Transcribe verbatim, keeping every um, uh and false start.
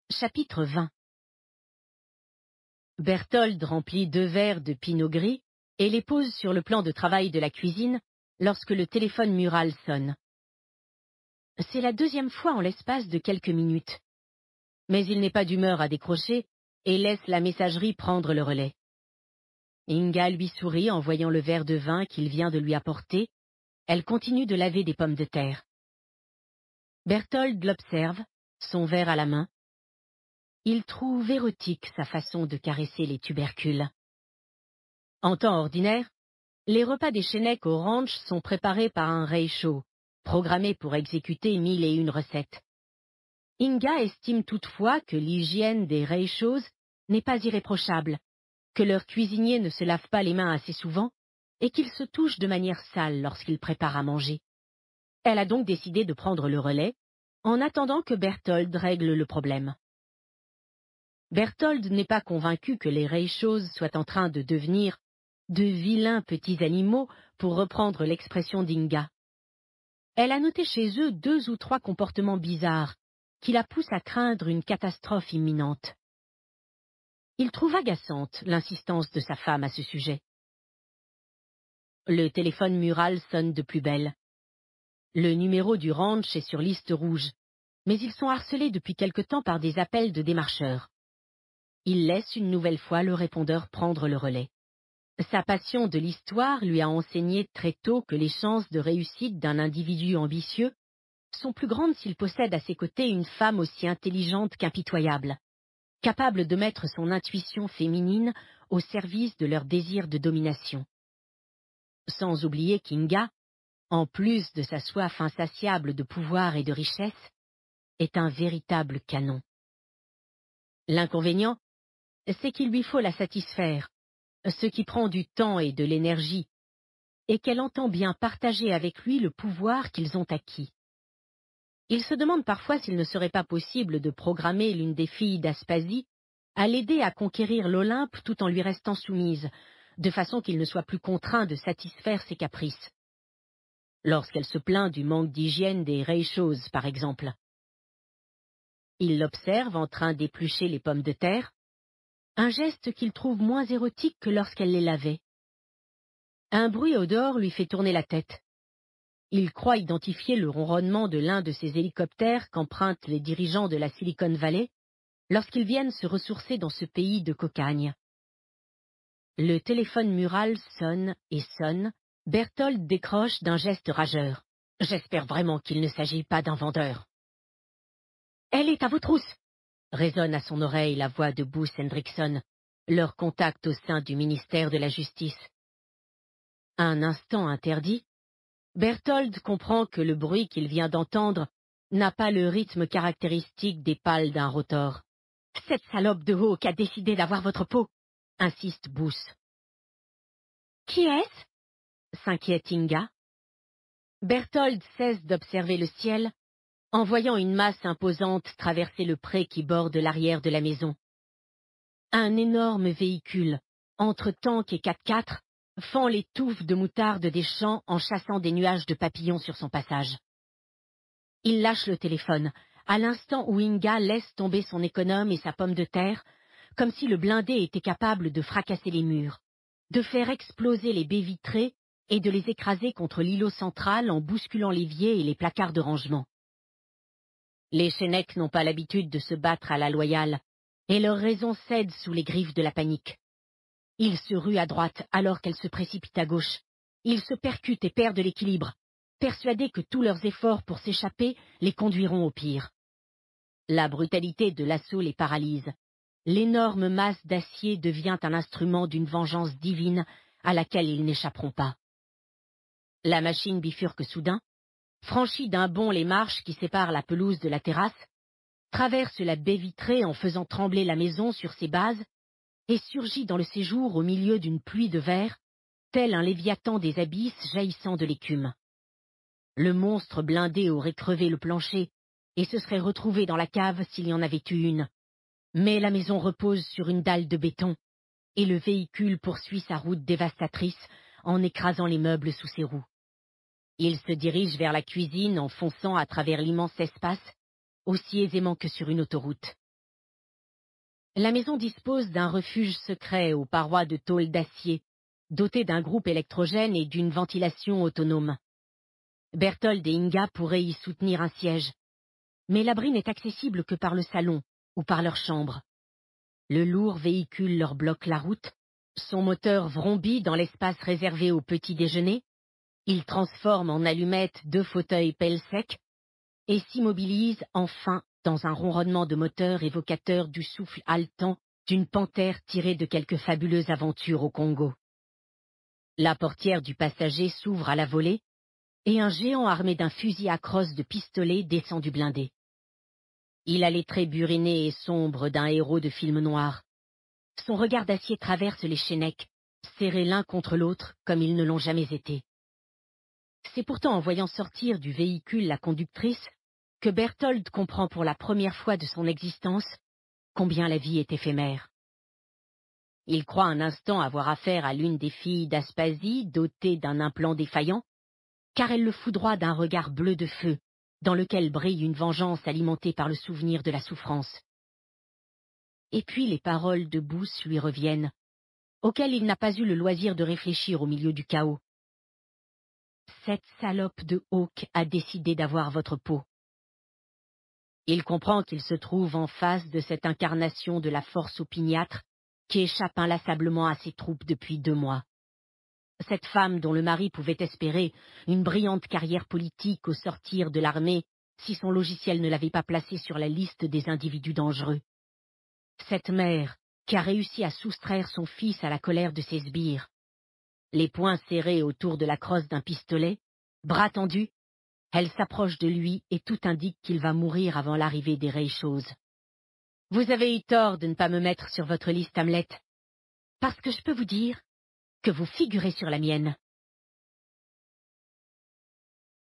Chapitre vingt. Berthold remplit deux verres de pinot gris et les pose sur le plan de travail de la cuisine lorsque le téléphone mural sonne. C'est la deuxième fois en l'espace de quelques minutes. Mais il n'est pas d'humeur à décrocher et laisse la messagerie prendre le relais. Inga lui sourit en voyant le verre de vin qu'il vient de lui apporter. Elle continue de laver des pommes de terre. Berthold l'observe, son verre à la main. Il trouve érotique sa façon de caresser les tubercules. En temps ordinaire, les repas des Chênecs au ranch sont préparés par un reicho, programmé pour exécuter mille et une recettes. Inga estime toutefois que l'hygiène des reichos n'est pas irréprochable, que leurs cuisiniers ne se lavent pas les mains assez souvent et qu'ils se touchent de manière sale lorsqu'ils préparent à manger. Elle a donc décidé de prendre le relais, en attendant que Berthold règle le problème. Berthold n'est pas convaincu que les reichos soient en train de devenir de vilains petits animaux, pour reprendre l'expression d'Inga. Elle a noté chez eux deux ou trois comportements bizarres qui la poussent à craindre une catastrophe imminente. Il trouve agaçante l'insistance de sa femme à ce sujet. Le téléphone mural sonne de plus belle. Le numéro du ranch est sur liste rouge, mais ils sont harcelés depuis quelque temps par des appels de démarcheurs. Il laisse une nouvelle fois le répondeur prendre le relais. Sa passion de l'histoire lui a enseigné très tôt que les chances de réussite d'un individu ambitieux sont plus grandes s'il possède à ses côtés une femme aussi intelligente qu'impitoyable, capable de mettre son intuition féminine au service de leur désir de domination. Sans oublier qu'Inga, en plus de sa soif insatiable de pouvoir et de richesse, est un véritable canon. L'inconvénient, c'est qu'il lui faut la satisfaire, ce qui prend du temps et de l'énergie, et qu'elle entend bien partager avec lui le pouvoir qu'ils ont acquis. Il se demande parfois s'il ne serait pas possible de programmer l'une des filles d'Aspasie à l'aider à conquérir l'Olympe tout en lui restant soumise, de façon qu'il ne soit plus contraint de satisfaire ses caprices. Lorsqu'elle se plaint du manque d'hygiène des reichos, par exemple. Il l'observe en train d'éplucher les pommes de terre, un geste qu'il trouve moins érotique que lorsqu'elle les lavait. Un bruit au dehors lui fait tourner la tête. Il croit identifier le ronronnement de l'un de ces hélicoptères qu'empruntent les dirigeants de la Silicon Valley lorsqu'ils viennent se ressourcer dans ce pays de cocagne. Le téléphone mural sonne et sonne. Berthold décroche d'un geste rageur. J'espère vraiment qu'il ne s'agit pas d'un vendeur. Elle est à vos trousses, résonne à son oreille la voix de Booth Hendrickson, leur contact au sein du ministère de la Justice. Un instant interdit, Berthold comprend que le bruit qu'il vient d'entendre n'a pas le rythme caractéristique des pales d'un rotor. « Cette salope de Hawk a décidé d'avoir votre peau !» insiste Booth. « Qui est-ce » s'inquiète Inga. Berthold cesse d'observer le ciel en voyant une masse imposante traverser le pré qui borde l'arrière de la maison. Un énorme véhicule, entre tank et quatre-quatre, fend les touffes de moutarde des champs en chassant des nuages de papillons sur son passage. Il lâche le téléphone, à l'instant où Inga laisse tomber son économe et sa pomme de terre, comme si le blindé était capable de fracasser les murs, de faire exploser les baies vitrées et de les écraser contre l'îlot central en bousculant l'évier et les placards de rangement. Les Chênecs n'ont pas l'habitude de se battre à la loyale, et leur raison cède sous les griffes de la panique. Ils se ruent à droite alors qu'elle se précipite à gauche. Ils se percutent et perdent l'équilibre, persuadés que tous leurs efforts pour s'échapper les conduiront au pire. La brutalité de l'assaut les paralyse. L'énorme masse d'acier devient un instrument d'une vengeance divine à laquelle ils n'échapperont pas. La machine bifurque soudain, franchit d'un bond les marches qui séparent la pelouse de la terrasse, traverse la baie vitrée en faisant trembler la maison sur ses bases, et surgit dans le séjour au milieu d'une pluie de verre, tel un léviathan des abysses jaillissant de l'écume. Le monstre blindé aurait crevé le plancher, et se serait retrouvé dans la cave s'il y en avait eu une. Mais la maison repose sur une dalle de béton, et le véhicule poursuit sa route dévastatrice en écrasant les meubles sous ses roues. Il se dirige vers la cuisine en fonçant à travers l'immense espace, aussi aisément que sur une autoroute. La maison dispose d'un refuge secret aux parois de tôle d'acier, doté d'un groupe électrogène et d'une ventilation autonome. Berthold et Inga pourraient y soutenir un siège, mais l'abri n'est accessible que par le salon ou par leur chambre. Le lourd véhicule leur bloque la route, son moteur vrombit dans l'espace réservé au petit déjeuner, il transforme en allumettes deux fauteuils pelle sec et s'immobilise enfin dans un ronronnement de moteur évocateur du souffle haletant d'une panthère tirée de quelque fabuleuse aventure au Congo. La portière du passager s'ouvre à la volée, et un géant armé d'un fusil à crosse de pistolet descend du blindé. Il a les traits burinés et sombres d'un héros de film noir. Son regard d'acier traverse les Chénèques, serrés l'un contre l'autre comme ils ne l'ont jamais été. C'est pourtant en voyant sortir du véhicule la conductrice que Berthold comprend pour la première fois de son existence combien la vie est éphémère. Il croit un instant avoir affaire à l'une des filles d'Aspasie dotée d'un implant défaillant, car elle le foudroie d'un regard bleu de feu, dans lequel brille une vengeance alimentée par le souvenir de la souffrance. Et puis les paroles de Booth lui reviennent, auxquelles il n'a pas eu le loisir de réfléchir au milieu du chaos. Cette salope de Hawk a décidé d'avoir votre peau. Il comprend qu'il se trouve en face de cette incarnation de la force opiniâtre qui échappe inlassablement à ses troupes depuis deux mois. Cette femme dont le mari pouvait espérer une brillante carrière politique au sortir de l'armée si son logiciel ne l'avait pas placé sur la liste des individus dangereux. Cette mère qui a réussi à soustraire son fils à la colère de ses sbires. Les poings serrés autour de la crosse d'un pistolet, bras tendus, elle s'approche de lui et tout indique qu'il va mourir avant l'arrivée des Raychauds. Vous avez eu tort de ne pas me mettre sur votre liste, Hamlet, parce que je peux vous dire que vous figurez sur la mienne.